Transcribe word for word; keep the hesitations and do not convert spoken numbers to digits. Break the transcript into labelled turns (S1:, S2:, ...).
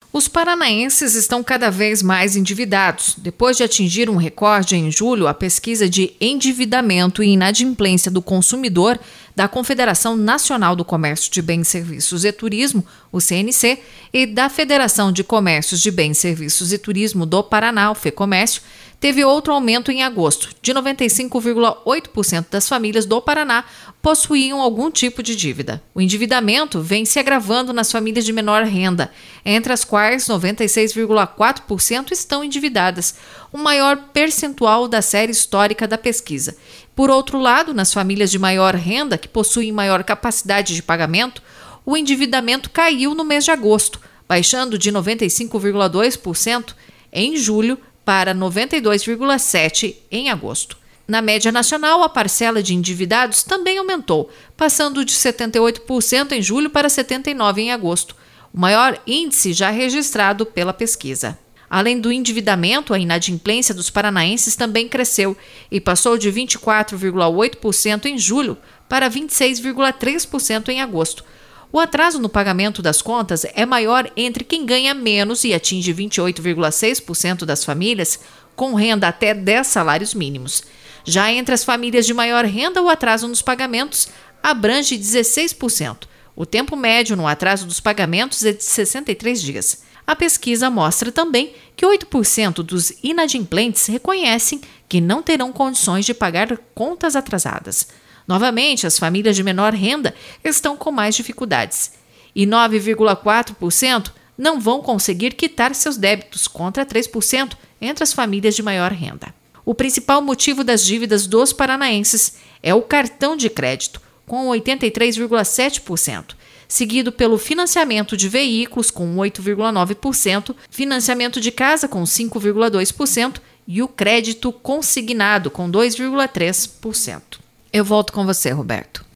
S1: Os paranaenses estão cada vez mais endividados. Depois de atingir um recorde em julho, a pesquisa de endividamento e inadimplência do consumidor da Confederação Nacional do Comércio de Bens, Serviços e Turismo, o C N C, e da Federação de Comércios de Bens, Serviços e Turismo do Paraná, o FEComércio, teve outro aumento em agosto. De noventa e cinco vírgula oito por cento das famílias do Paraná possuíam algum tipo de dívida. O endividamento vem se agravando nas famílias de menor renda, entre as quais noventa e seis vírgula quatro por cento estão endividadas, o maior percentual da série histórica da pesquisa. Por outro lado, nas famílias de maior renda, que possuem maior capacidade de pagamento, o endividamento caiu no mês de agosto, baixando de noventa e cinco vírgula dois por cento em julho para noventa e dois vírgula sete por cento em agosto. Na média nacional, a parcela de endividados também aumentou, passando de setenta e oito por cento em julho para setenta e nove por cento em agosto, o maior índice já registrado pela pesquisa. Além do endividamento, a inadimplência dos paranaenses também cresceu e passou de vinte e quatro vírgula oito por cento em julho para vinte e seis vírgula três por cento em agosto. O atraso no pagamento das contas é maior entre quem ganha menos e atinge vinte e oito vírgula seis por cento das famílias com renda até dez salários mínimos. Já entre as famílias de maior renda, o atraso nos pagamentos abrange dezesseis por cento. O tempo médio no atraso dos pagamentos é de sessenta e três dias. A pesquisa mostra também que oito por cento dos inadimplentes reconhecem que não terão condições de pagar contas atrasadas. Novamente, as famílias de menor renda estão com mais dificuldades. E nove vírgula quatro por cento não vão conseguir quitar seus débitos, contra três por cento entre as famílias de maior renda. O principal motivo das dívidas dos paranaenses é o cartão de crédito, com oitenta e três vírgula sete por cento, seguido pelo financiamento de veículos, com oito vírgula nove por cento, financiamento de casa, com cinco vírgula dois por cento e o crédito consignado, com dois vírgula três por cento. Eu volto com você, Roberto.